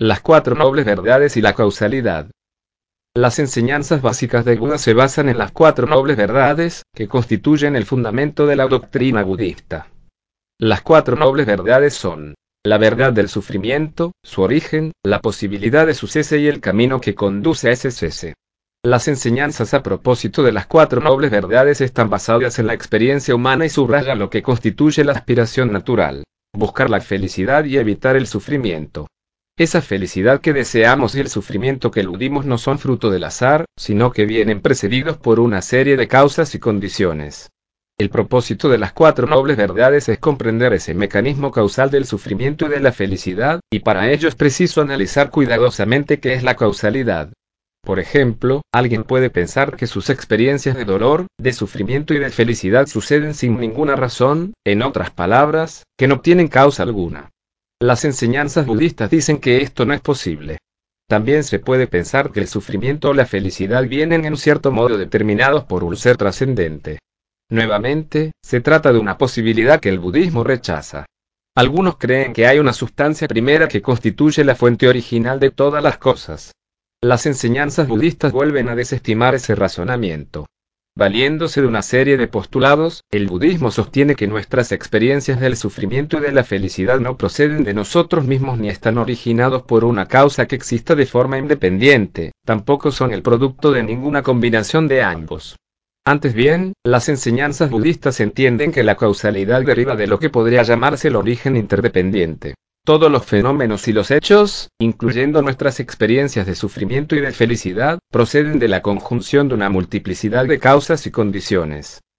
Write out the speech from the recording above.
Las cuatro nobles verdades y la causalidad. Las enseñanzas básicas de Buda se basan en las cuatro nobles verdades, que constituyen el fundamento de la doctrina budista. Las cuatro nobles verdades son: la verdad del sufrimiento, su origen, la posibilidad de su cese y el camino que conduce a ese cese. Las enseñanzas a propósito de las cuatro nobles verdades están basadas en la experiencia humana y subrayan lo que constituye la aspiración natural: buscar la felicidad y evitar el sufrimiento. Esa felicidad que deseamos y el sufrimiento que eludimos no son fruto del azar, sino que vienen precedidos por una serie de causas y condiciones. El propósito de las cuatro nobles verdades es comprender ese mecanismo causal del sufrimiento y de la felicidad, y para ello es preciso analizar cuidadosamente qué es la causalidad. Por ejemplo, alguien puede pensar que sus experiencias de dolor, de sufrimiento y de felicidad suceden sin ninguna razón, en otras palabras, que no tienen causa alguna. Las enseñanzas budistas dicen que esto no es posible. También se puede pensar que el sufrimiento o la felicidad vienen en cierto modo determinados por un ser trascendente. Nuevamente, se trata de una posibilidad que el budismo rechaza. Algunos creen que hay una sustancia primera que constituye la fuente original de todas las cosas. Las enseñanzas budistas vuelven a desestimar ese razonamiento. Valiéndose de una serie de postulados, el budismo sostiene que nuestras experiencias del sufrimiento y de la felicidad no proceden de nosotros mismos ni están originados por una causa que exista de forma independiente, tampoco son el producto de ninguna combinación de ambos. Antes bien, las enseñanzas budistas entienden que la causalidad deriva de lo que podría llamarse el origen interdependiente. Todos los fenómenos y los hechos, incluyendo nuestras experiencias de sufrimiento y de felicidad, proceden de la conjunción de una multiplicidad de causas y condiciones.